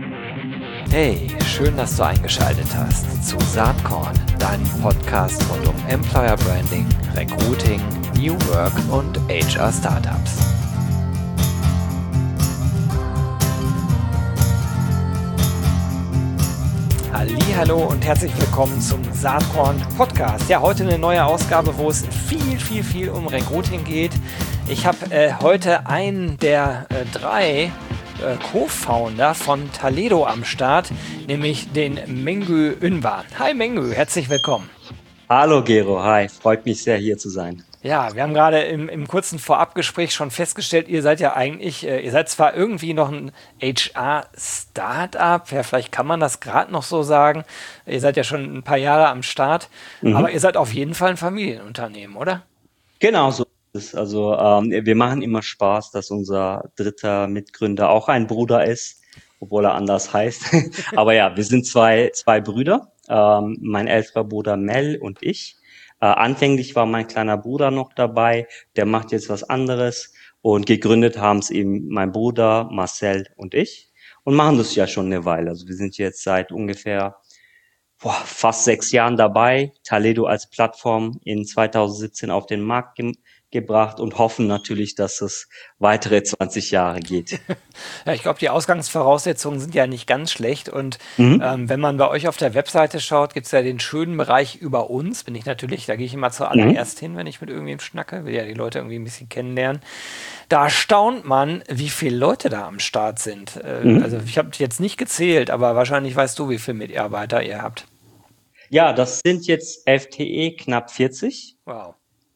Hey, schön, dass du eingeschaltet hast zu Saatkorn, deinem Podcast rund um Employer Branding, Recruiting, New Work und HR Startups. Hallo und herzlich willkommen zum Saatkorn Podcast. Ja, heute eine neue Ausgabe, wo es viel um Recruiting geht. Ich habe heute einen der drei Co-Founder von Taledo am Start, nämlich den Mengü Ünvar. Hi Mengü, herzlich willkommen. Hallo Gero, hi, freut mich sehr hier zu sein. Ja, wir haben gerade im kurzen Vorabgespräch schon festgestellt, ihr seid ja eigentlich, ihr seid zwar irgendwie noch ein HR-Startup, ja, vielleicht kann man das gerade noch so sagen, ihr seid ja schon ein paar Jahre am Start, aber ihr seid auf jeden Fall ein Familienunternehmen, oder? Genau so ist es. Also wir machen immer Spaß, dass unser dritter Mitgründer auch ein Bruder ist, obwohl er anders heißt. Aber ja, wir sind zwei Brüder, mein älterer Bruder Mel und ich. Anfänglich war mein kleiner Bruder noch dabei, der macht jetzt was anderes und gegründet haben es eben mein Bruder, Marcel und ich und machen das ja schon eine Weile. Also wir sind jetzt seit ungefähr fast 6 Jahren dabei, Taledo als Plattform in 2017 auf den Markt gebracht und hoffen natürlich, dass es weitere 20 Jahre geht. Ja, ich glaube, die Ausgangsvoraussetzungen sind ja nicht ganz schlecht. Und Mhm. wenn man bei euch auf der Webseite schaut, gibt es ja den schönen Bereich über uns. Bin ich natürlich, da gehe ich immer Mhm. zuallererst hin, wenn ich mit irgendwem schnacke, will ja die Leute irgendwie ein bisschen kennenlernen. Da staunt man, wie viele Leute da am Start sind. Also Mhm. ich habe jetzt nicht gezählt, aber wahrscheinlich weißt du, wie viele Mitarbeiter ihr habt. Ja, das sind jetzt FTE knapp 40. Wow.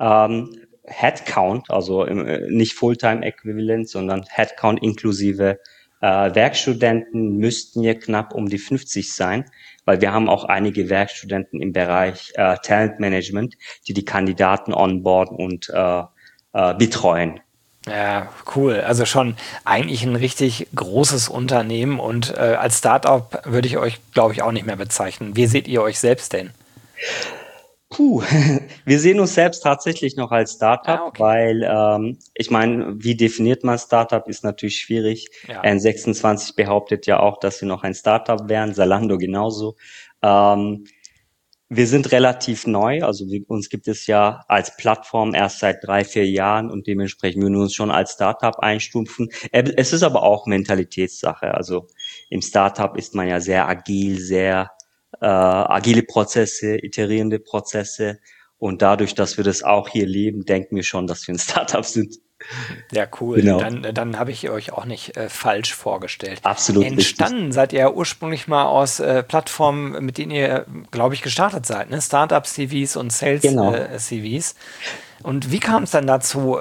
Headcount, also nicht Fulltime-Äquivalent, sondern Headcount inklusive Werkstudenten müssten hier knapp um die 50 sein, weil wir haben auch einige Werkstudenten im Bereich Talentmanagement, die die Kandidaten onboarden und betreuen. Ja, cool. Also schon eigentlich ein richtig großes Unternehmen und als Startup würde ich euch, glaube ich, auch nicht mehr bezeichnen. Wie seht ihr euch selbst denn? Puh, wir sehen uns selbst tatsächlich noch als Startup, Ah, okay. weil ich meine, wie definiert man Startup, ist natürlich schwierig. Ja. N26 behauptet ja auch, dass wir noch ein Startup wären, Zalando genauso. Ähm, Wir sind relativ neu, also uns gibt es ja als Plattform erst seit 3, 4 Jahren und dementsprechend würden wir uns schon als Startup einstufen. Es ist aber auch Mentalitätssache. Also im Startup ist man ja sehr agil, sehr agile Prozesse, iterierende Prozesse. Und dadurch, dass wir das auch hier leben, denken wir schon, dass wir ein Startup sind. Ja, cool. Genau. Dann habe ich euch auch nicht falsch vorgestellt. Absolut richtig. Entstanden seid ihr ja ursprünglich mal aus Plattformen, mit denen ihr, glaube ich, gestartet seid, ne? Startup-CVs und Genau. Sales-CVs. Und wie kam es dann dazu,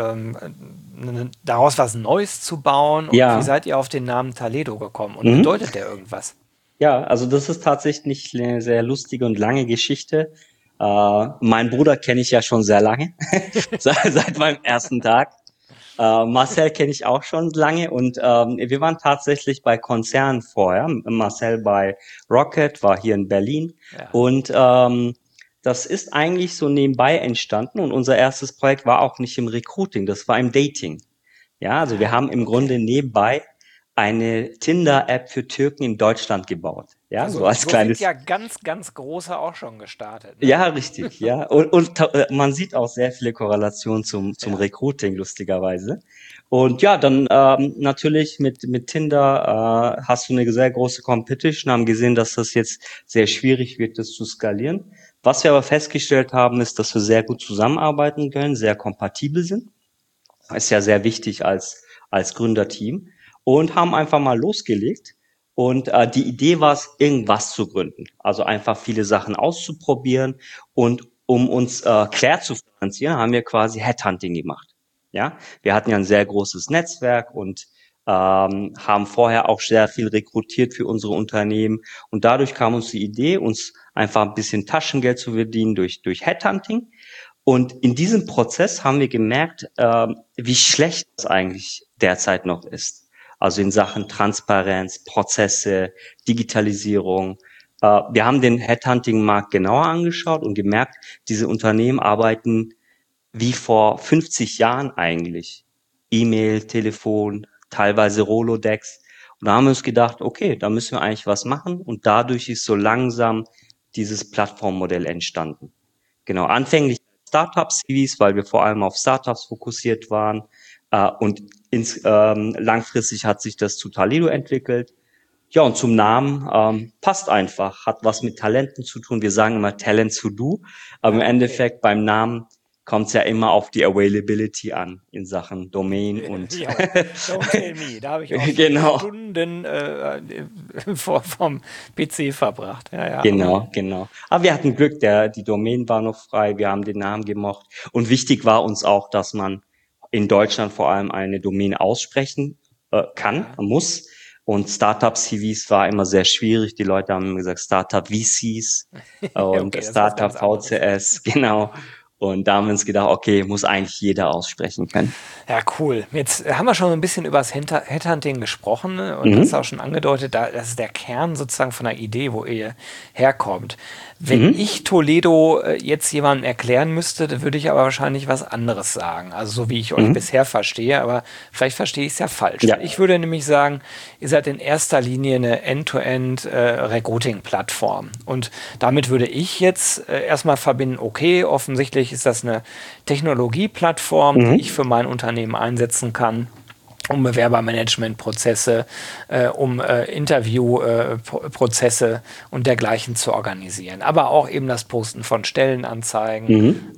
daraus was Neues zu bauen? Und wie Ja. seid ihr auf den Namen Taledo gekommen? Und Mhm. bedeutet der irgendwas? Ja, also das ist tatsächlich eine sehr lustige und lange Geschichte. Meinen Bruder kenne ich ja schon sehr lange, seit meinem ersten Tag. Marcel kenne ich auch schon lange und wir waren tatsächlich bei Konzernen vorher. Marcel bei Rocket war hier in Berlin Ja. und das ist eigentlich so nebenbei entstanden und unser erstes Projekt war auch nicht im Recruiting, das war im Dating. Ja, also wir haben im Grunde Okay. nebenbei eine Tinder-App für Türken in Deutschland gebaut. Ja, so als So sind kleines. ja ganz große auch schon gestartet, ne? Ja, richtig, ja. Und man sieht auch sehr viele Korrelationen zum Ja. Recruiting, lustigerweise. Und ja, dann natürlich mit Tinder hast du eine sehr große Competition, haben gesehen, dass das jetzt sehr schwierig wird, das zu skalieren. Was wir aber festgestellt haben, ist, dass wir sehr gut zusammenarbeiten können, sehr kompatibel sind. Ist ja sehr wichtig als Gründerteam und haben einfach mal losgelegt. Und die Idee war es, irgendwas zu gründen. Also einfach viele Sachen auszuprobieren. Und um uns quer zu finanzieren, haben wir quasi Headhunting gemacht. Ja, wir hatten ja ein sehr großes Netzwerk und haben vorher auch sehr viel rekrutiert für unsere Unternehmen. Und dadurch kam uns die Idee, uns einfach ein bisschen Taschengeld zu verdienen durch Headhunting. Und in diesem Prozess haben wir gemerkt, wie schlecht es eigentlich derzeit noch ist. Also in Sachen Transparenz, Prozesse, Digitalisierung. Wir haben den Headhunting-Markt genauer angeschaut und gemerkt, diese Unternehmen arbeiten wie vor 50 Jahren eigentlich. E-Mail, Telefon, teilweise Rolodex. Und da haben wir uns gedacht, okay, da müssen wir eigentlich was machen. Und dadurch ist so langsam dieses Plattformmodell entstanden. Genau, anfänglich Startup-CVs, weil wir vor allem auf Startups fokussiert waren. Und langfristig hat sich das zu Taledo entwickelt. Ja, und zum Namen passt einfach, hat was mit Talenten zu tun. Wir sagen immer Talent to do, aber im Endeffekt beim Namen kommt es ja immer auf die Availability an in Sachen Domain und Ja, don't tell me. Da habe ich auch schon genau, Stunden vom PC verbracht. Ja, ja. genau. Aber wir hatten Glück, die Domain war noch frei, wir haben den Namen gemocht. Und wichtig war uns auch, dass man in Deutschland vor allem eine Domain aussprechen kann, Ja. muss. Und Startup-CVs war immer sehr schwierig. Die Leute haben immer gesagt Startup-VCs und Okay, das ist was ganz anderes. Startup-VCS, genau. Und da haben wir uns gedacht, okay, muss eigentlich jeder aussprechen können. Ja, cool. Jetzt haben wir schon ein bisschen über das Headhunting gesprochen, ne? Und das ist auch Mhm. schon angedeutet, das ist der Kern sozusagen von der Idee, wo ihr herkommt. Wenn Mhm. ich Toledo jetzt jemandem erklären müsste, dann würde ich aber wahrscheinlich was anderes sagen. Also so wie ich euch Mhm. bisher verstehe, aber vielleicht verstehe ich es ja falsch. Ja. Ich würde nämlich sagen, ihr seid in erster Linie eine End-to-End Recruiting-Plattform. Und damit würde ich jetzt erstmal verbinden, okay, offensichtlich ist das eine Technologieplattform, die ich Mhm. für mein Unternehmen einsetzen kann, um Bewerbermanagementprozesse, um Interviewprozesse und dergleichen zu organisieren. Aber auch eben das Posten von Stellenanzeigen. Mhm.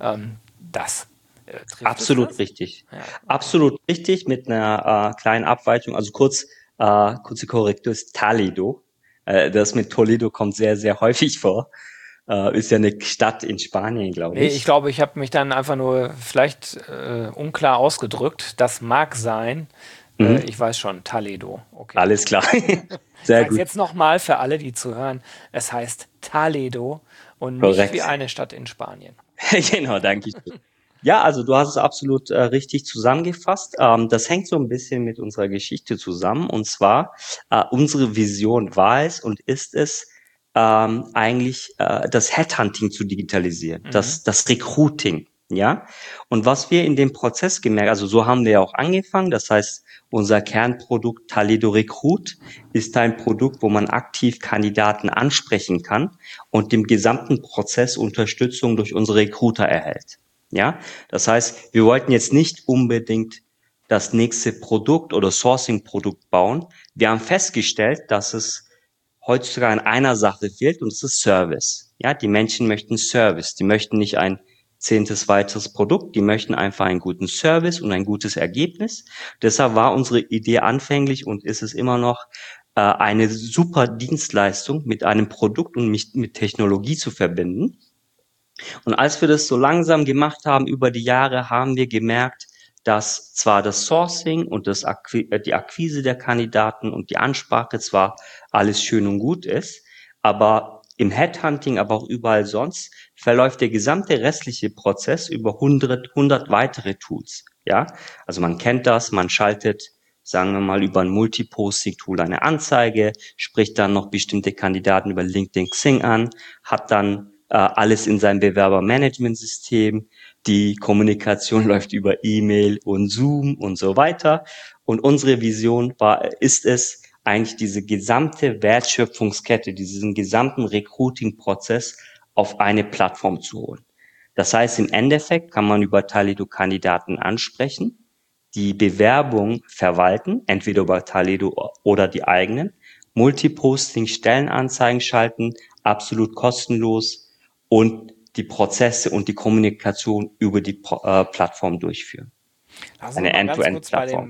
Das trifft es Absolut das? richtig. Ja, okay. Absolut richtig mit einer kleinen Abweichung. Also kurze Korrektur ist Toledo. Das mit Toledo kommt sehr, sehr häufig vor. Ist ja eine Stadt in Spanien, glaube Nee, ich ich. glaube, ich habe mich dann einfach nur vielleicht unklar ausgedrückt. Das mag sein. Ich Mhm. weiß schon, Toledo. Okay. Alles klar. Ich Sehr sage es gut. jetzt nochmal für alle, die zuhören. Es heißt Toledo und nicht wie Korrekt. eine Stadt in Spanien. Genau, danke schön. Ja, also du hast es absolut richtig zusammengefasst. Das hängt so ein bisschen mit unserer Geschichte zusammen. Und zwar, unsere Vision war es und ist es, eigentlich das Headhunting zu digitalisieren, Mhm. das Recruiting. Ja, und was wir in dem Prozess gemerkt, also so haben wir ja auch angefangen. Das heißt, unser Kernprodukt Taledo Recruit ist ein Produkt, wo man aktiv Kandidaten ansprechen kann und im gesamten Prozess Unterstützung durch unsere Recruiter erhält. Ja, das heißt, wir wollten jetzt nicht unbedingt das nächste Produkt oder Sourcing-Produkt bauen. Wir haben festgestellt, dass es heutzutage an einer Sache fehlt und das ist Service. Ja, die Menschen möchten Service. Die möchten nicht ein zehntes weiteres Produkt. Die möchten einfach einen guten Service und ein gutes Ergebnis. Deshalb war unsere Idee anfänglich und ist es immer noch, eine super Dienstleistung mit einem Produkt und mit Technologie zu verbinden. Und als wir das so langsam gemacht haben über die Jahre, haben wir gemerkt, dass zwar das Sourcing und die Akquise der Kandidaten und die Ansprache zwar alles schön und gut ist, aber im Headhunting, aber auch überall sonst, verläuft der gesamte restliche Prozess über hundert weitere Tools. Ja, also man kennt das, man schaltet, sagen wir mal, über ein Multiposting-Tool eine Anzeige, spricht dann noch bestimmte Kandidaten über LinkedIn Xing an, hat dann alles in seinem Bewerbermanagementsystem. Die Kommunikation läuft über E-Mail und Zoom und so weiter. Und unsere Vision ist es, eigentlich diese gesamte Wertschöpfungskette, diesen gesamten Recruiting-Prozess auf eine Plattform zu holen. Das heißt, im Endeffekt kann man über Taledo Kandidaten ansprechen, die Bewerbung verwalten, entweder über Taledo oder die eigenen, Multiposting, Stellenanzeigen schalten, absolut kostenlos und die Prozesse und die Kommunikation über die Plattform durchführen. Lassen Sie Eine mal ganz kurz End-to-End-Plattform.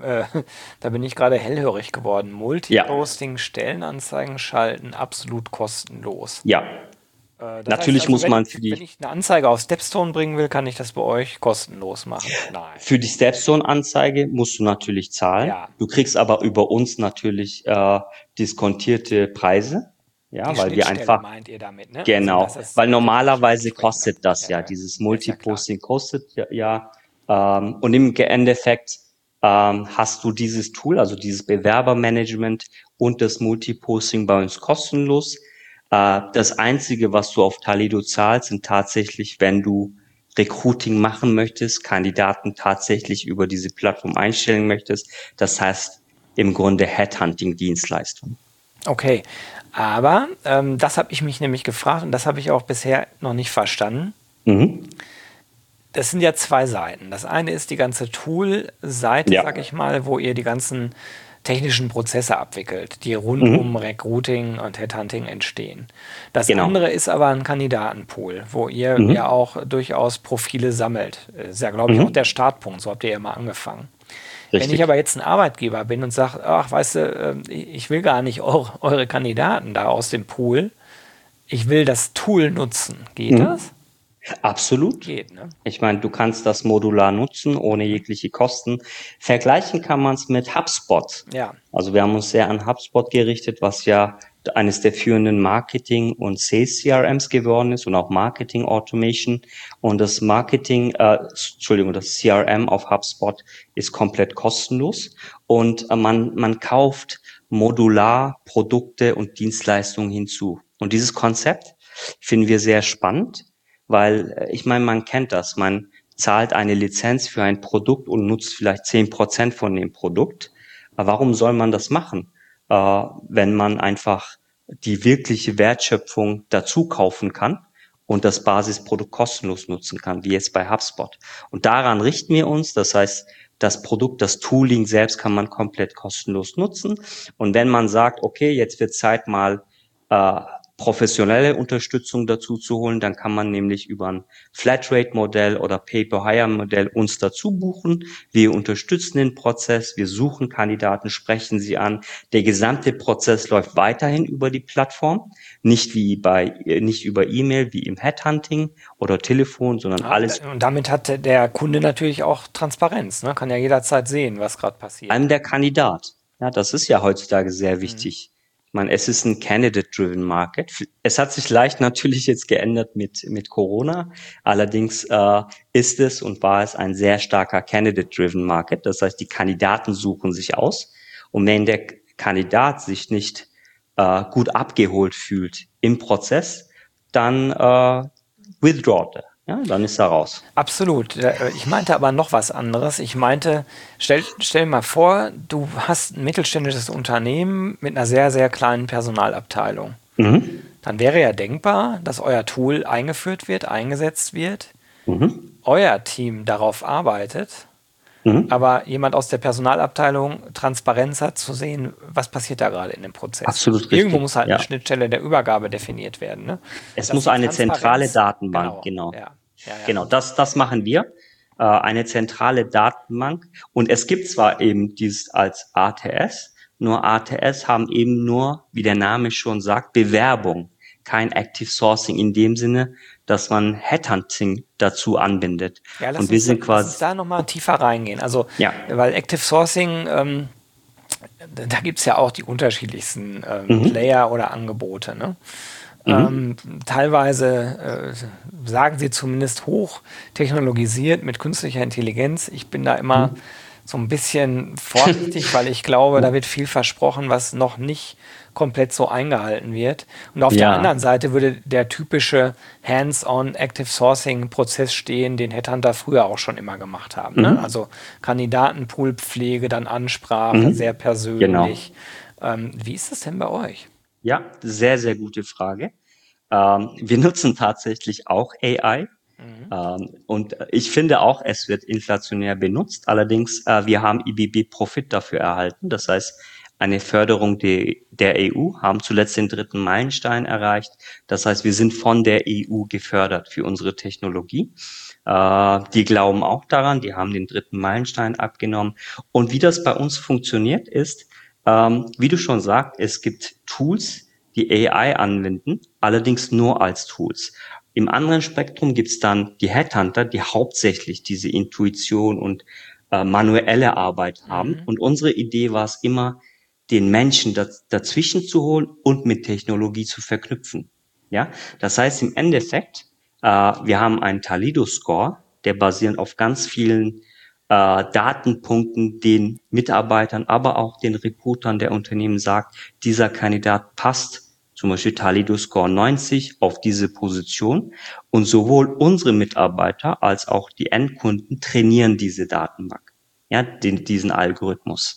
da bin ich gerade hellhörig geworden. Ja, Multiposting, Stellenanzeigen schalten, absolut kostenlos. ja. Das heißt Natürlich also, muss man für wenn die ich eine Anzeige auf Stepstone bringen will, kann ich das bei euch kostenlos machen. Nein. Für die Stepstone-Anzeige musst du natürlich zahlen. Ja, Du kriegst aber über uns natürlich diskontierte Preise, die ja, weil wir Schnittstelle einfach meint ihr damit, ne? Also, dass genau, das weil technisch normalerweise entsprechend kostet läuft. das Ja, ja, ja. dieses Ja, ist ja klar. Multiposting kostet ja, und im Endeffekt hast du dieses Tool, also dieses Bewerbermanagement und das Multiposting bei uns kostenlos. Das Einzige, was du auf Taledo zahlst, sind tatsächlich, wenn du Recruiting machen möchtest, Kandidaten tatsächlich über diese Plattform einstellen möchtest. Das heißt, im Grunde Headhunting-Dienstleistung. Okay, aber das habe ich mich nämlich gefragt und das habe ich auch bisher noch nicht verstanden. Mhm. Das sind ja zwei Seiten. Das eine ist die ganze Tool-Seite, Ja, sag ich mal, wo ihr die ganzen technischen Prozesse abwickelt, die rund um mhm. Recruiting und Headhunting entstehen. Das Genau. andere ist aber ein Kandidatenpool, wo ihr ja Mhm. auch durchaus Profile sammelt. Ist ja, glaube ich, auch der Mhm. Startpunkt. So habt ihr ja mal angefangen. Wenn ich aber Richtig. jetzt ein Arbeitgeber bin und sage, ach, weißt du, ich will gar nicht eure Kandidaten da aus dem Pool, ich will das Tool nutzen. Geht das? Mhm. Absolut. Geht, ne? Ich meine, du kannst das modular nutzen, ohne jegliche Kosten. Vergleichen kann man es mit HubSpot. Ja. Also wir haben uns sehr an HubSpot gerichtet, was ja eines der führenden Marketing- und Sales-CRMs geworden ist und auch Marketing Automation. Und das das CRM auf HubSpot ist komplett kostenlos. Und man kauft modular Produkte und Dienstleistungen hinzu. Und dieses Konzept finden wir sehr spannend, weil ich meine, man kennt das. Man zahlt eine Lizenz für ein Produkt und nutzt vielleicht 10% von dem Produkt. Aber warum soll man das machen, wenn man einfach die wirkliche Wertschöpfung dazu kaufen kann und das Basisprodukt kostenlos nutzen kann, wie jetzt bei HubSpot? Und daran richten wir uns. Das heißt, das Produkt, das Tooling selbst kann man komplett kostenlos nutzen. Und wenn man sagt, okay, jetzt wird Zeit mal äh, professionelle Unterstützung dazu zu holen, dann kann man nämlich über ein Flatrate-Modell oder Pay-per-Hire-Modell uns dazu buchen. Wir unterstützen den Prozess, wir suchen Kandidaten, sprechen sie an. Der gesamte Prozess läuft weiterhin über die Plattform, nicht über E-Mail wie im Headhunting oder Telefon, sondern Ja, alles und damit hat der Kunde natürlich auch Transparenz, ne? Kann ja jederzeit sehen, was gerade passiert. allem der Kandidat. Ja, das ist ja heutzutage sehr Mhm. wichtig. Ich meine, es ist ein Candidate-driven Market. Es hat sich leicht natürlich jetzt geändert mit Corona. Allerdings ist es und war es ein sehr starker Candidate-driven Market. Das heißt, die Kandidaten suchen sich aus. Und wenn der Kandidat sich nicht gut abgeholt fühlt im Prozess, dann withdraht er. Ja, dann ist er raus. Absolut. Ich meinte aber noch was anderes. Ich meinte, stell dir mal vor, du hast ein mittelständisches Unternehmen mit einer sehr, sehr kleinen Personalabteilung. Mhm. Dann wäre ja denkbar, dass euer Tool eingeführt wird, eingesetzt wird, Mhm. euer Team darauf arbeitet, Mhm. aber jemand aus der Personalabteilung Transparenz hat zu sehen, was passiert da gerade in dem Prozess. Absolut Irgendwo richtig. muss halt eine Ja. Schnittstelle der Übergabe definiert werden, ne? Es Dass muss die eine zentrale Transparenz, Datenbank, genau, genau. ja, ja, ja. Genau, das machen wir. Eine zentrale Datenbank. Und es gibt zwar eben dieses als ATS, nur ATS haben eben nur, wie der Name schon sagt, Bewerbung. Kein Active Sourcing in dem Sinne, dass man Headhunting dazu anbindet. Ja, Und wir sind lass uns quasi, da nochmal tiefer reingehen. Also, ja, weil Active Sourcing, da gibt es ja auch die unterschiedlichsten mhm, Player oder Angebote. Ne? mhm, Teilweise sagen sie zumindest hoch technologisiert mit künstlicher Intelligenz. Ich bin da immer mhm. so ein bisschen vorsichtig, weil ich glaube, da wird viel versprochen, was noch nicht komplett so eingehalten wird. Und auf der Ja, anderen Seite würde der typische Hands-on Active Sourcing Prozess stehen, den Headhunter früher auch schon immer gemacht haben. Ne? mhm, Also Kandidatenpoolpflege, dann Ansprache, sehr mhm, genau. persönlich. Wie ist das denn bei euch? Ja, sehr, sehr gute Frage. Wir nutzen tatsächlich auch AI. Mhm. Und ich finde auch, es wird inflationär benutzt. Allerdings, wir haben IBB Profit dafür erhalten. Das heißt, eine Förderung der EU, haben zuletzt den dritten Meilenstein erreicht. Das heißt, wir sind von der EU gefördert für unsere Technologie. Die glauben auch daran, die haben den dritten Meilenstein abgenommen. Und wie das bei uns funktioniert ist, wie du schon sagst, es gibt Tools, die AI anwenden, allerdings nur als Tools. Im anderen Spektrum gibt's dann die Headhunter, die hauptsächlich diese Intuition und manuelle Arbeit haben. Mhm. Und unsere Idee war es immer, den Menschen dazwischen zu holen und mit Technologie zu verknüpfen. Ja, das heißt im Endeffekt, wir haben einen Talido-Score, der basierend auf ganz vielen Datenpunkten den Mitarbeitern, aber auch den Recruitern der Unternehmen sagt, dieser Kandidat passt, zum Beispiel Talido Score 90 auf diese Position. Und sowohl unsere Mitarbeiter als auch die Endkunden trainieren diese Datenbank, ja, diesen Algorithmus.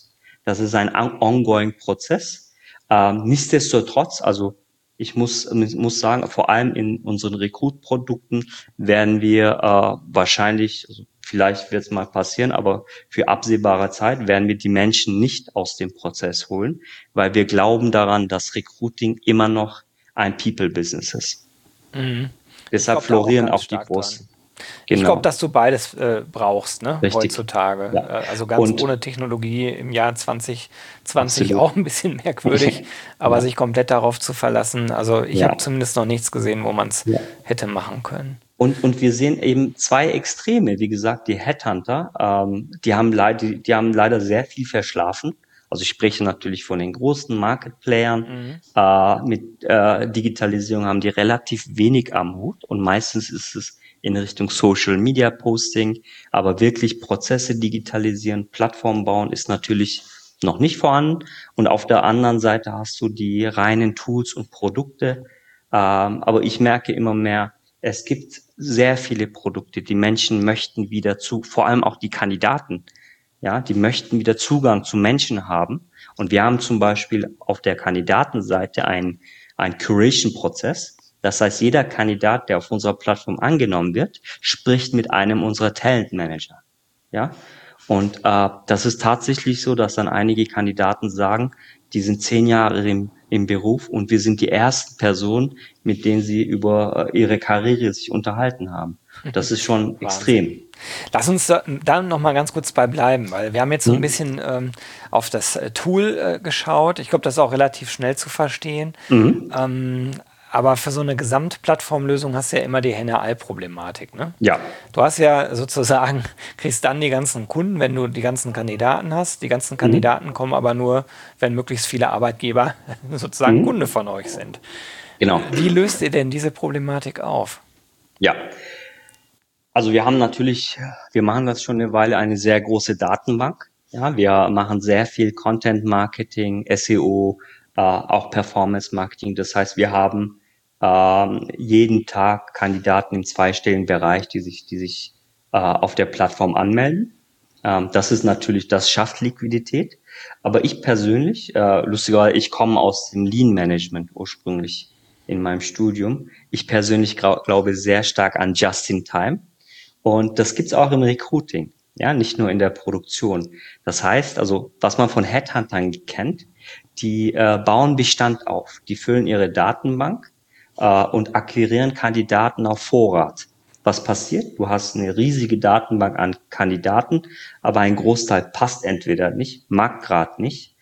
Das ist ein ongoing Prozess. Nichtsdestotrotz, also ich muss sagen, vor allem in unseren Recruit-Produkten werden wir wahrscheinlich, also vielleicht wird es mal passieren, aber für absehbare Zeit werden wir die Menschen nicht aus dem Prozess holen, weil wir glauben daran, dass Recruiting immer noch ein People-Business ist. Mhm. Deshalb florieren auch die Großen. Ich glaube, dass du beides brauchst, ne, Richtig. heutzutage. Ja. Also ganz ohne Technologie im Jahr 2020 Absolut. auch ein bisschen merkwürdig, aber sich komplett darauf zu verlassen. Also ich habe zumindest noch nichts gesehen, wo man es hätte machen können. Und wir sehen eben zwei Extreme. Wie gesagt, die Headhunter, die haben leider sehr viel verschlafen. Also ich spreche natürlich von den großen Market-Playern. Mit Digitalisierung haben die relativ wenig am Hut und meistens ist es in Richtung Social Media Posting, aber wirklich Prozesse digitalisieren, Plattformen bauen ist natürlich noch nicht vorhanden. Und auf der anderen Seite hast du die reinen Tools und Produkte. Aber ich merke immer mehr, es gibt sehr viele Produkte. Die Menschen möchten wieder vor allem auch die Kandidaten, ja, die möchten wieder Zugang zu Menschen haben. Und wir haben zum Beispiel auf der Kandidatenseite einen Curation-Prozess. Das heißt, jeder Kandidat, der auf unserer Plattform angenommen wird, spricht mit einem unserer Talent Manager. Ja, und das ist tatsächlich so, dass dann einige Kandidaten sagen, die sind 10 Jahre im Beruf und wir sind die ersten Personen, mit denen sie über ihre Karriere sich unterhalten haben. Das ist schon extrem. Lass uns da noch mal ganz kurz bei bleiben, weil wir haben jetzt so ein bisschen auf das Tool geschaut. Ich glaube, das ist auch relativ schnell zu verstehen. Aber für so eine Gesamtplattformlösung hast du ja immer die Henne-Ei-Problematik, ne? Ja. Du hast ja sozusagen, kriegst dann die ganzen Kunden, wenn du die ganzen Kandidaten hast. Die ganzen Kandidaten kommen aber nur, wenn möglichst viele Arbeitgeber sozusagen Kunde von euch sind. Genau. Wie löst ihr denn diese Problematik auf? Ja. Also wir machen das schon eine Weile, eine sehr große Datenbank. Ja, wir machen sehr viel Content Marketing, SEO, auch Performance Marketing. Das heißt, wir haben jeden Tag Kandidaten im zweistelligen Bereich, die sich auf der Plattform anmelden. Das ist natürlich, das schafft Liquidität. Aber ich persönlich, lustigerweise, ich komme aus dem Lean Management ursprünglich in meinem Studium. Ich persönlich glaube sehr stark an Just-in-Time. Und das gibt's auch im Recruiting, ja, nicht nur in der Produktion. Das heißt, also was man von Headhuntern kennt, die bauen Bestand auf, die füllen ihre Datenbank und akquirieren Kandidaten auf Vorrat. Was passiert? Du hast eine riesige Datenbank an Kandidaten, aber ein Großteil passt entweder nicht, mag gerade nicht,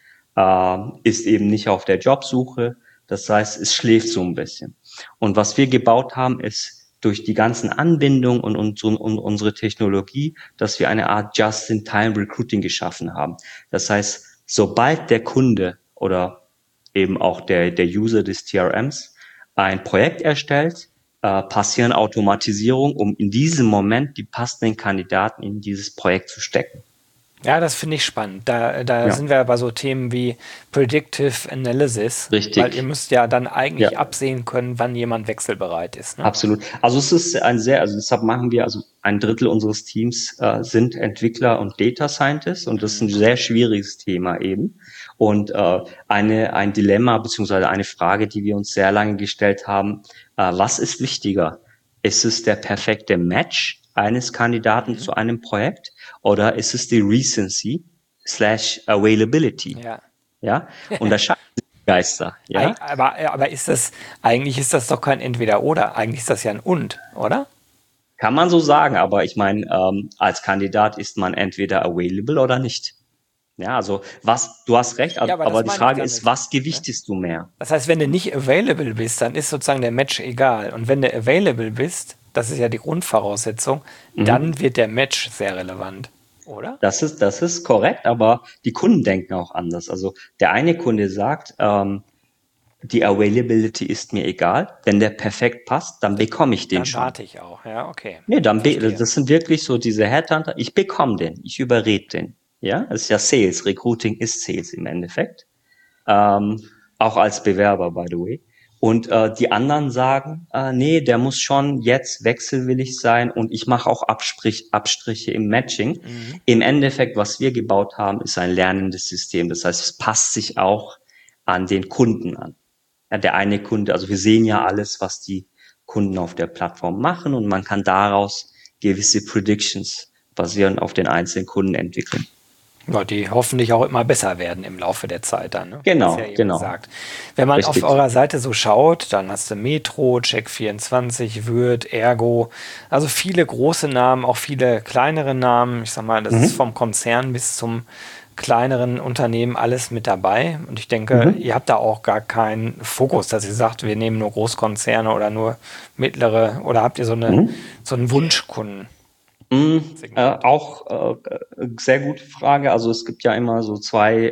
ist eben nicht auf der Jobsuche. Das heißt, es schläft so ein bisschen. Und was wir gebaut haben, ist durch die ganzen Anbindungen und unsere Technologie, dass wir eine Art Just-in-Time-Recruiting geschaffen haben. Das heißt, sobald der Kunde oder eben auch der User des TRMs ein Projekt erstellt, passieren Automatisierung, um in diesem Moment die passenden Kandidaten in dieses Projekt zu stecken. Ja, das finde ich spannend. Da sind wir bei so Themen wie Predictive Analysis. Richtig. Weil ihr müsst ja dann eigentlich absehen können, wann jemand wechselbereit ist. Ne? Absolut. Also es ist deshalb machen wir, also ein Drittel unseres Teams sind Entwickler und Data Scientists und das ist ein sehr schwieriges Thema eben. Und ein Dilemma beziehungsweise eine Frage, die wir uns sehr lange gestellt haben, was ist wichtiger? Ist es der perfekte Match eines Kandidaten zu einem Projekt oder ist es die Recency / Availability? Ja? Und da scheiden sich die Geister. Ja? Aber eigentlich ist das doch kein Entweder-oder, eigentlich ist das ja ein Und, oder? Kann man so sagen, aber ich meine, als Kandidat ist man entweder available oder nicht. Ja, also du hast recht, aber die Frage ist, was gewichtest du mehr? Das heißt, wenn du nicht available bist, dann ist sozusagen der Match egal. Und wenn du available bist, das ist ja die Grundvoraussetzung, dann wird der Match sehr relevant, oder? Das ist korrekt, aber die Kunden denken auch anders. Also der eine Kunde sagt, die Availability ist mir egal. Wenn der perfekt passt, dann bekomme ich den schon. Dann warte ich auch, ja, okay. Nee, das sind wirklich so diese Headhunter. Ich bekomme den, ich überrede den. Ja, das ist ja Sales. Recruiting ist Sales im Endeffekt. Auch als Bewerber, by the way. Und die anderen sagen, nee, der muss schon jetzt wechselwillig sein und ich mache auch Abstriche im Matching. Mhm. Im Endeffekt, was wir gebaut haben, ist ein lernendes System. Das heißt, es passt sich auch an den Kunden an. Ja, der eine Kunde, also wir sehen ja alles, was die Kunden auf der Plattform machen und man kann daraus gewisse Predictions basierend auf den einzelnen Kunden entwickeln. Ja, die hoffentlich auch immer besser werden im Laufe der Zeit dann, ne? Hast ja Genau, eben genau. gesagt. Wenn man auf Richtig. eurer Seite so schaut, dann hast du Metro, Check24, Würth, Ergo, also viele große Namen, auch viele kleinere Namen. Ich sag mal, das ist Mhm. vom Konzern bis zum kleineren Unternehmen alles mit dabei. Und ich denke, ihr Mhm. habt da auch gar keinen Fokus, dass ihr sagt, wir nehmen nur Großkonzerne oder nur mittlere, oder habt ihr Mhm. so einen Wunschkundensegment? Auch sehr gute Frage. Also es gibt ja immer so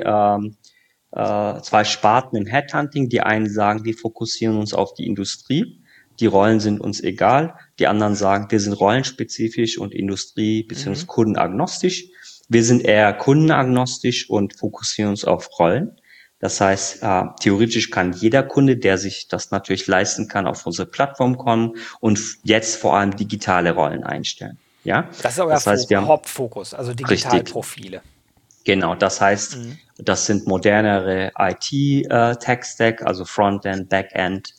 zwei Sparten im Headhunting. Die einen sagen, wir fokussieren uns auf die Industrie. Die Rollen sind uns egal. Die anderen sagen, wir sind rollenspezifisch und Industrie- bzw. Mhm. kundenagnostisch. Wir sind eher kundenagnostisch und fokussieren uns auf Rollen. Das heißt, theoretisch kann jeder Kunde, der sich das natürlich leisten kann, auf unsere Plattform kommen und jetzt vor allem digitale Rollen einstellen. Ja, Das ist euer das heißt, wir haben Hauptfokus, also richtig. Digitalprofile. Genau, das heißt, Mhm. das sind modernere IT-Tech-Stack, also Frontend, Backend,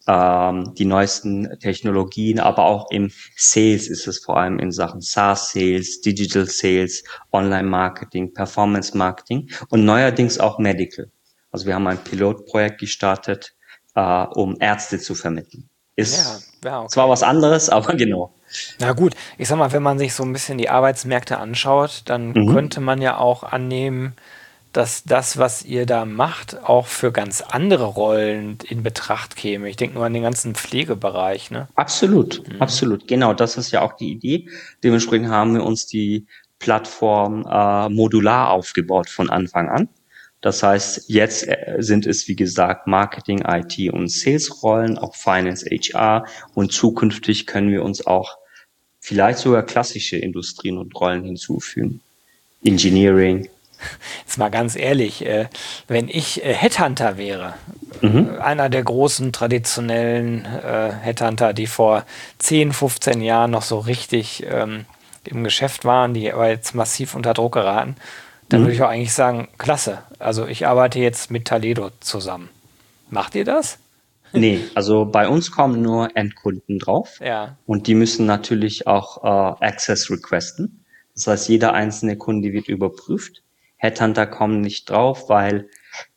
die neuesten Technologien, aber auch im Sales ist es vor allem in Sachen SaaS-Sales, Digital Sales, Online-Marketing, Performance-Marketing und neuerdings auch Medical. Also wir haben ein Pilotprojekt gestartet, um Ärzte zu vermitteln. Ja, Ist ja, zwar okay. was anderes, aber genau. Na gut, ich sag mal, wenn man sich so ein bisschen die Arbeitsmärkte anschaut, dann könnte Mhm. man ja auch annehmen, dass das, was ihr da macht, auch für ganz andere Rollen in Betracht käme. Ich denke nur an den ganzen Pflegebereich, ne? Absolut, Mhm. absolut. Genau, das ist ja auch die Idee. Dementsprechend haben wir uns die Plattform modular aufgebaut von Anfang an. Das heißt, jetzt sind es, wie gesagt, Marketing, IT und Sales-Rollen, auch Finance, HR und zukünftig können wir uns auch vielleicht sogar klassische Industrien und Rollen hinzufügen. Engineering. Jetzt mal ganz ehrlich, wenn ich Headhunter wäre, Mhm. einer der großen traditionellen Headhunter, die vor 10, 15 Jahren noch so richtig im Geschäft waren, die aber jetzt massiv unter Druck geraten, dann würde ich auch Mhm. eigentlich sagen, klasse. Also ich arbeite jetzt mit Taledo zusammen. Macht ihr das? Nee, also bei uns kommen nur Endkunden drauf Ja. und die müssen natürlich auch Access requesten. Das heißt, jeder einzelne Kunde wird überprüft. Headhunter kommen nicht drauf, weil,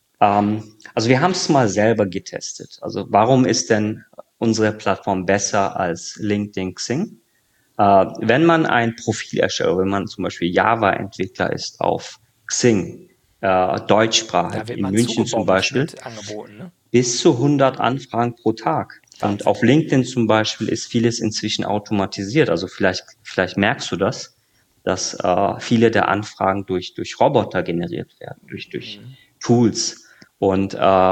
also wir haben es mal selber getestet. Also warum ist denn unsere Plattform besser als LinkedIn Xing? Wenn man ein Profil erstellt, wenn man zum Beispiel Java-Entwickler ist auf Xing, Da deutschsprachig, wird in man München zum zugebombt Beispiel, mit Angeboten, ne? bis zu 100 Anfragen pro Tag. Und Wahnsinn. auf LinkedIn zum Beispiel ist vieles inzwischen automatisiert. Also vielleicht merkst du das, dass viele der Anfragen durch Roboter generiert werden, durch Tools. Und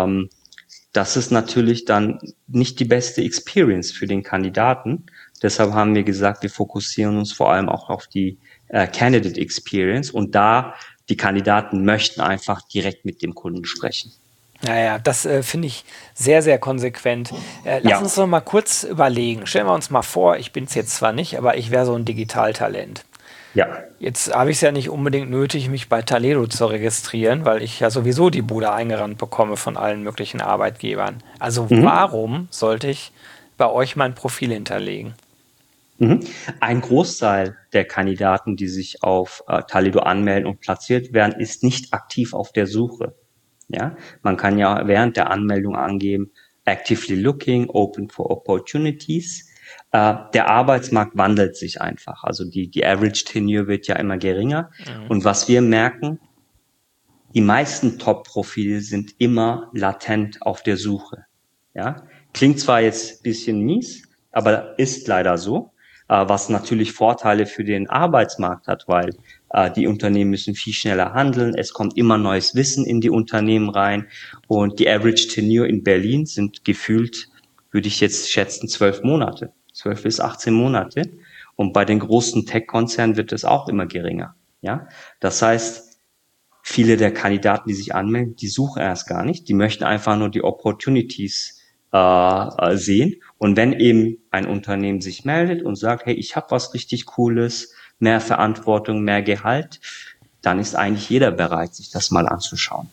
das ist natürlich dann nicht die beste Experience für den Kandidaten. Deshalb haben wir gesagt, wir fokussieren uns vor allem auch auf die Candidate Experience. Und da die Kandidaten möchten einfach direkt mit dem Kunden sprechen. Naja, das finde ich sehr, sehr konsequent. Lass uns Ja, doch mal kurz überlegen. Stellen wir uns mal vor, ich bin es jetzt zwar nicht, aber ich wäre so ein Digitaltalent. ja. Jetzt habe ich es ja nicht unbedingt nötig, mich bei Taledo zu registrieren, weil ich ja sowieso die Bude eingerannt bekomme von allen möglichen Arbeitgebern. Also Mhm. warum sollte ich bei euch mein Profil hinterlegen? Mhm. Ein Großteil der Kandidaten, die sich auf Talido anmelden und platziert werden, ist nicht aktiv auf der Suche. Ja, man kann ja während der Anmeldung angeben, actively looking, open for opportunities. Der Arbeitsmarkt wandelt sich einfach. Also die Average Tenure wird ja immer geringer. Mhm. Und was wir merken, die meisten Top-Profile sind immer latent auf der Suche. Ja, klingt zwar jetzt ein bisschen mies, aber ist leider so, was natürlich Vorteile für den Arbeitsmarkt hat, weil die Unternehmen müssen viel schneller handeln, es kommt immer neues Wissen in die Unternehmen rein und die Average Tenure in Berlin sind gefühlt, würde ich jetzt schätzen, 12 Monate, 12 bis 18 Monate und bei den großen Tech-Konzernen wird es auch immer geringer. Ja, das heißt, viele der Kandidaten, die sich anmelden, die suchen erst gar nicht, die möchten einfach nur die Opportunities sehen. Und wenn eben ein Unternehmen sich meldet und sagt, hey, ich habe was richtig Cooles, mehr Verantwortung, mehr Gehalt, dann ist eigentlich jeder bereit, sich das mal anzuschauen.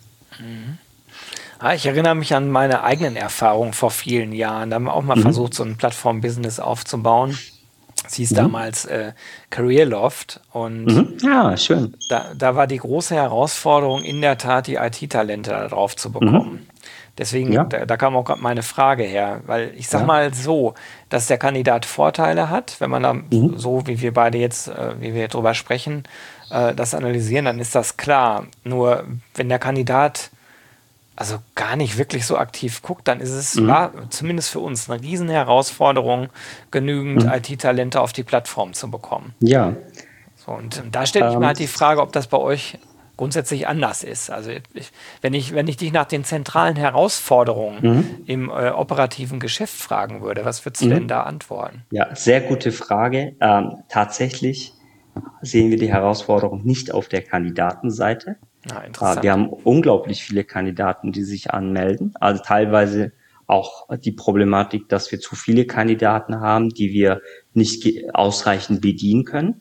Ich erinnere mich an meine eigenen Erfahrungen vor vielen Jahren. Da haben wir auch mal versucht, so ein Plattform-Business aufzubauen. Es hieß damals Careerloft und Ja, schön. da war die große Herausforderung in der Tat, die IT-Talente da drauf zu bekommen. Deswegen, Ja, da kam auch gerade meine Frage her, weil ich sag ja. mal so, dass der Kandidat Vorteile hat, wenn man da so, wie wir beide jetzt, wie wir drüber sprechen, das analysieren, dann ist das klar. Nur wenn der Kandidat also gar nicht wirklich so aktiv guckt, dann ist es, war zumindest für uns eine riesen Herausforderung, genügend IT-Talente auf die Plattform zu bekommen. Ja, So, und da stelle ich mir ähm, halt die Frage, ob das bei euch grundsätzlich anders ist. Also wenn ich dich nach den zentralen Herausforderungen im operativen Geschäft fragen würde, was würdest du denn da antworten? ja, sehr gute Frage. Tatsächlich sehen wir die Herausforderung nicht auf der Kandidatenseite. Na, Wir interessant. haben unglaublich viele Kandidaten, die sich anmelden. Also teilweise auch die Problematik, dass wir zu viele Kandidaten haben, die wir nicht ausreichend bedienen können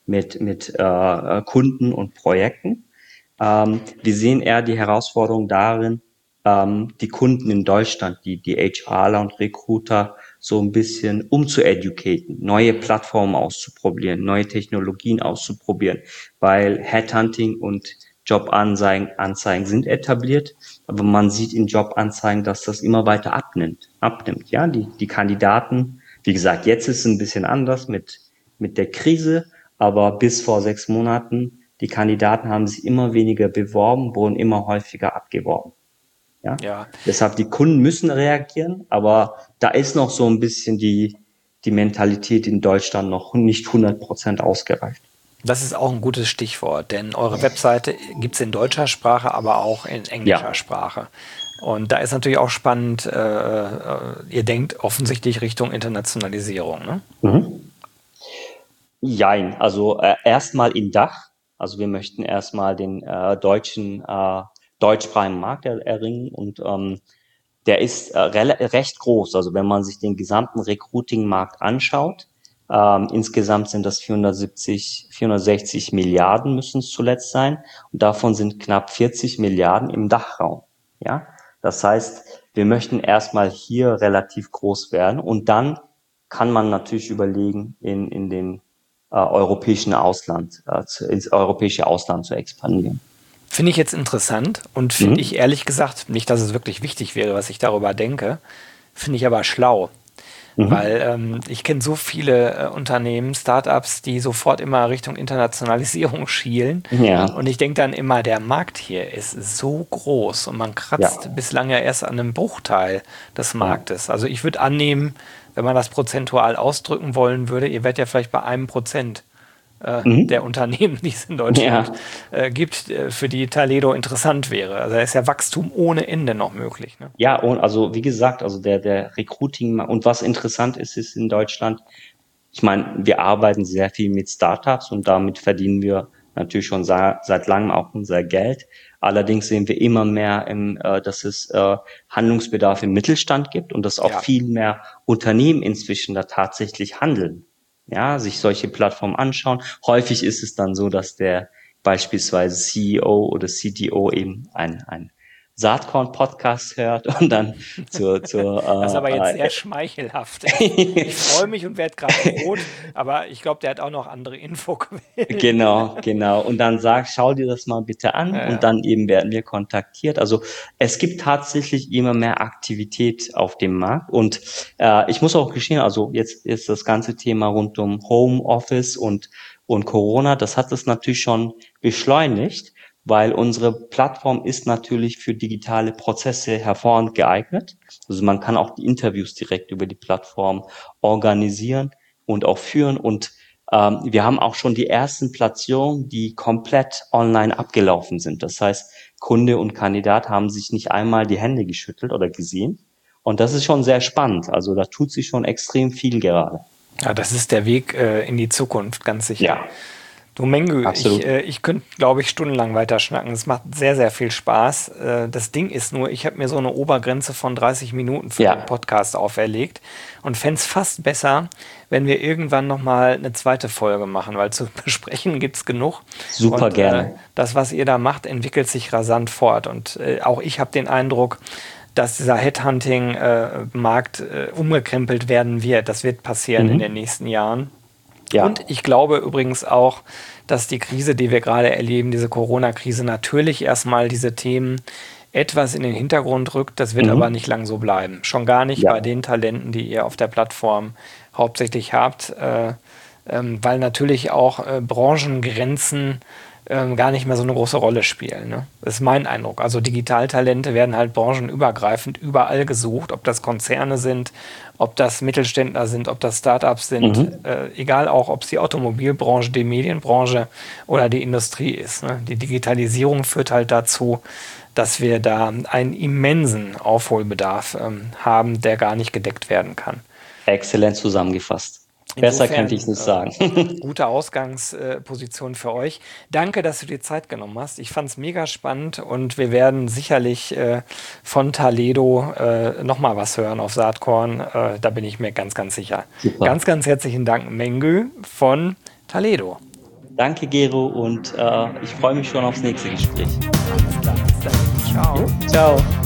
mit Kunden und Projekten. Wir sehen eher die Herausforderung darin, die Kunden in Deutschland, die HRler und Recruiter so ein bisschen umzueducaten, neue Plattformen auszuprobieren, neue Technologien auszuprobieren, weil Headhunting und Jobanzeigen sind etabliert, aber man sieht in Jobanzeigen, dass das immer weiter abnimmt, ja, die Kandidaten, wie gesagt, jetzt ist es ein bisschen anders mit der Krise, aber bis vor 6 Monaten, die Kandidaten haben sich immer weniger beworben, wurden immer häufiger abgeworben. Ja, Ja, deshalb die Kunden müssen reagieren, aber da ist noch so ein bisschen die Mentalität in Deutschland noch nicht 100% ausgereift. das ist auch ein gutes Stichwort, denn eure Webseite gibt es in deutscher Sprache, aber auch in englischer Ja, Sprache. Und da ist natürlich auch spannend, ihr denkt offensichtlich Richtung Internationalisierung, ne? jein. Also erstmal in Dach. Also wir möchten erstmal den deutschsprachigen Markt erringen und der ist recht groß. Also wenn man sich den gesamten Recruiting-Markt anschaut, insgesamt sind das 460 Milliarden müssen es zuletzt sein. Und davon sind knapp 40 Milliarden im Dachraum. Ja, das heißt, wir möchten erstmal hier relativ groß werden und dann kann man natürlich überlegen, in den europäischen Ausland, ins europäische Ausland zu expandieren. Finde ich jetzt interessant und finde ich ehrlich gesagt, nicht, dass es wirklich wichtig wäre, was ich darüber denke, finde ich aber schlau. Weil ich kenne so viele Unternehmen, Startups, die sofort immer Richtung Internationalisierung schielen. Ja, Und ich denke dann immer, der Markt hier ist so groß und man ja, kratzt bislang ja erst an einem Bruchteil des ja. Marktes. Also ich würde annehmen, wenn man das prozentual ausdrücken wollen würde, ihr werdet ja vielleicht bei 1% der Unternehmen, die es in Deutschland Ja, gibt, für die Taledo interessant wäre. Also da ist ja Wachstum ohne Ende noch möglich. Ne? ja, und also wie gesagt, also der Recruiting und was interessant ist in Deutschland, ich meine, wir arbeiten sehr viel mit Startups und damit verdienen wir natürlich schon seit langem auch unser Geld. Allerdings sehen wir immer mehr, dass es Handlungsbedarf im Mittelstand gibt und dass auch Ja, viel mehr Unternehmen inzwischen da tatsächlich handeln. Ja, sich solche Plattformen anschauen. Häufig ist es dann so, dass der beispielsweise CEO oder CTO eben ein Saatkorn-Podcast hört und dann das ist aber jetzt sehr schmeichelhaft. Ich freue mich und werde gerade rot, aber ich glaube, der hat auch noch andere Infoquellen. genau, genau. Und dann sag, schau dir das mal bitte an Ja, und ja. dann eben werden wir kontaktiert. Also es gibt tatsächlich immer mehr Aktivität auf dem Markt und ich muss auch gestehen, also jetzt ist das ganze Thema rund um Homeoffice und Corona, das hat es natürlich schon beschleunigt, weil unsere Plattform ist natürlich für digitale Prozesse hervorragend geeignet. Also man kann auch die Interviews direkt über die Plattform organisieren und auch führen und wir haben auch schon die ersten Platzierungen, die komplett online abgelaufen sind. Das heißt, Kunde und Kandidat haben sich nicht einmal die Hände geschüttelt oder gesehen. Und das ist schon sehr spannend. Also da tut sich schon extrem viel gerade. Ja, das ist der Weg in die Zukunft, ganz sicher. Ja, Du Mengü, Absolut. ich könnte, glaube ich, stundenlang weiter schnacken. Es macht sehr, sehr viel Spaß. Das Ding ist nur, ich habe mir so eine Obergrenze von 30 Minuten für den Ja, Podcast auferlegt und fände es fast besser, wenn wir irgendwann nochmal eine zweite Folge machen, weil zu besprechen gibt es genug. super Und gerne. das, was ihr da macht, entwickelt sich rasant fort. Und auch ich habe den Eindruck, dass dieser Headhunting-Markt umgekrempelt werden wird. Das wird passieren in den Mhm. nächsten Jahren. Ja. Und ich glaube übrigens auch, dass die Krise, die wir gerade erleben, diese Corona-Krise, natürlich erstmal diese Themen etwas in den Hintergrund rückt. Das wird aber Mhm. nicht lang so bleiben. Schon gar nicht bei Ja. den Talenten, die ihr auf der Plattform hauptsächlich habt, weil natürlich auch Branchengrenzen gar nicht mehr so eine große Rolle spielen. Ne? Das ist mein Eindruck. Also Digitaltalente werden halt branchenübergreifend überall gesucht, ob das Konzerne sind, ob das Mittelständler sind, ob das Startups sind, Mhm. egal auch, ob es die Automobilbranche, die Medienbranche oder die Industrie ist. Ne? Die Digitalisierung führt halt dazu, dass wir da einen immensen Aufholbedarf haben, der gar nicht gedeckt werden kann. Exzellent zusammengefasst. Besser könnte ich es Insofern nicht sagen. gute Ausgangsposition für euch. Danke, dass du dir Zeit genommen hast. Ich fand es mega spannend und wir werden sicherlich von Taledo nochmal was hören auf Saatkorn. Da bin ich mir ganz, ganz sicher. Super. Ganz, ganz herzlichen Dank, Mengü von Taledo. Danke, Gero, und ich freue mich schon aufs nächste Gespräch. Alles klar, bis dann. Jo, Ciao. ciao.